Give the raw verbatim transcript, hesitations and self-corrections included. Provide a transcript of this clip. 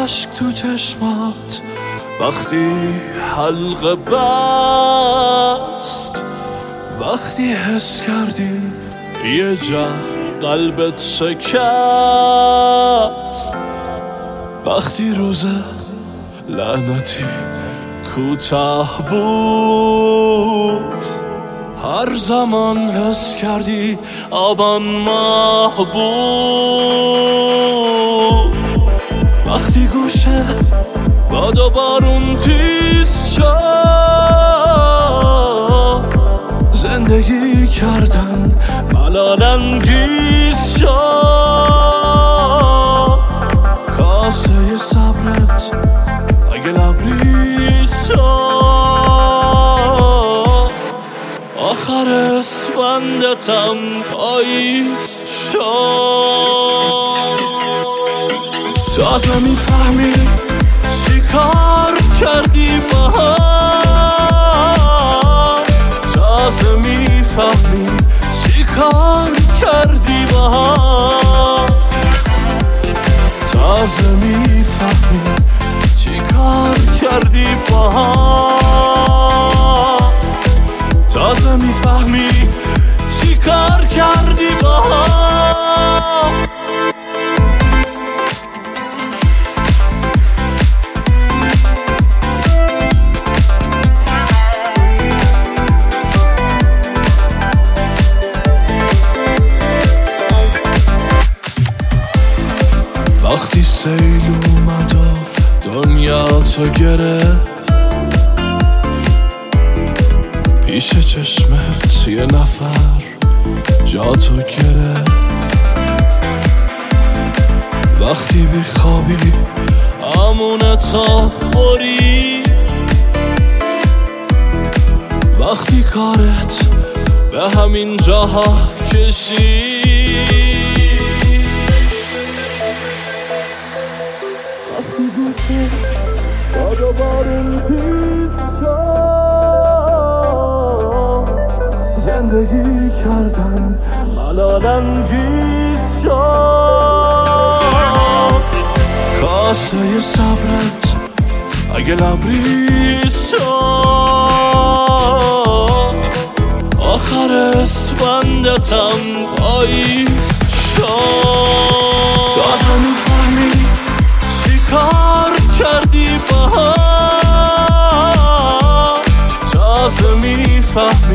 اشک تو چشمات وقتی حلقه بست، وقتی حس کردی یه جا قلبت شکست، وقتی روز لعنتی کوتاه بود، هر زمان حس کردی آبان ماه بود، وقتی گوشه باد و بارون تیز شد، زندگی کردن ملال انگیز شد، کاسه صبرت اگه لبریز شد، آخر اسفندتم پاییز شد. تو از نمیفهمی چی کار کردی با هم، تازه میفهمی چی کار کردی با هم، تازه میفهمی چی کار کردی با هم، تازه میفهمی چی کار کردی با هم. وقتی سیل اومد و دنیا تو گرفت، پیش چشمت یه نفر جا تو گرفت، وقتی بخوابی امونتا بری، وقتی کارت به همین جاها کشی، وقتی گوشه باد و بارون تیز شد، زندگی کردن ملال انگیز شد، کاسه صبرت اگه لبریز شد، آخر اسفندتم پاییز شد. تو از نمیفهمی چی کار کردی با هم، تازه میفهمی